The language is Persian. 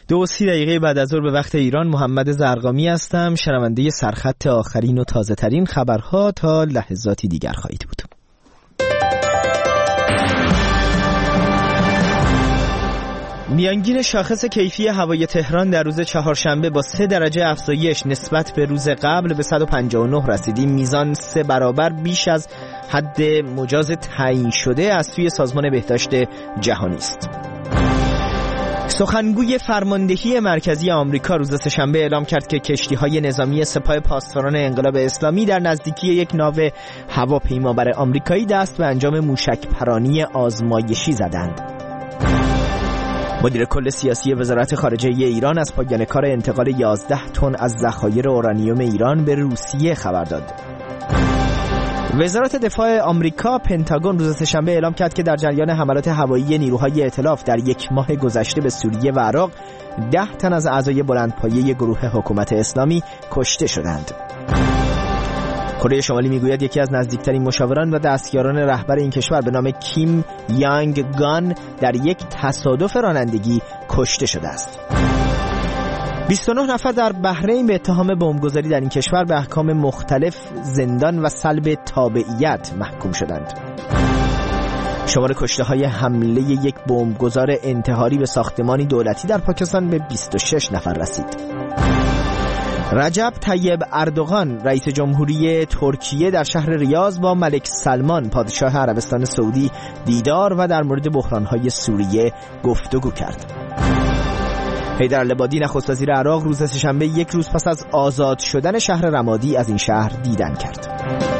2:30 بعد از ظهر به وقت ایران. محمد زرقامی هستم، شنونده سرخط آخرین و تازه ترین خبرها تا لحظاتی دیگر خواهید بود. میانگین شاخص کیفی هوای تهران در روز چهارشنبه با 3 درجه افزایش نسبت به روز قبل به 159 رسیدیم. میزان 3 برابر بیش از حد مجاز تعیین شده از سوی سازمان بهداشت جهانی است. سخنگوی فرماندهی مرکزی آمریکا روز سه‌شنبه اعلام کرد که کشتی‌های نظامی سپاه پاسداران انقلاب اسلامی در نزدیکی یک ناو هواپیمابر آمریکایی دست به انجام موشک‌پرانی آزمایشی زدند. مدیر کل سیاسی وزارت خارجه ایران از پایان کار انتقال 11 تن از ذخایر اورانیوم ایران به روسیه خبر داد. وزارت دفاع آمریکا پنتاگون روز سه‌شنبه اعلام کرد که در جریان حملات هوایی نیروهای ائتلاف در 1 ماه گذشته به سوریه و عراق 10 تن از اعضای بلندپایه گروه حکومت اسلامی کشته شدند. کره شمالی میگوید یکی از نزدیکترین مشاوران و دستیاران رهبر این کشور به نام کیم یانگ گان در یک تصادف رانندگی کشته شده است. 29 نفر در بحرین به اتهام بمبگذاری در این کشور به احکام مختلف زندان و سلب تابعیت محکوم شدند. شمار کشته‌های حمله یک بمبگذار انتحاری به ساختمانی دولتی در پاکستان به 26 نفر رسید. رجب طیب اردوغان رئیس جمهوری ترکیه در شهر ریاض با ملک سلمان پادشاه عربستان سعودی دیدار و در مورد بحران‌های سوریه گفتگو کرد. حیدر العبادی نخست وزیر عراق روز سه‌شنبه 1 روز پس از آزاد شدن شهر رمادی از این شهر دیدن کرد.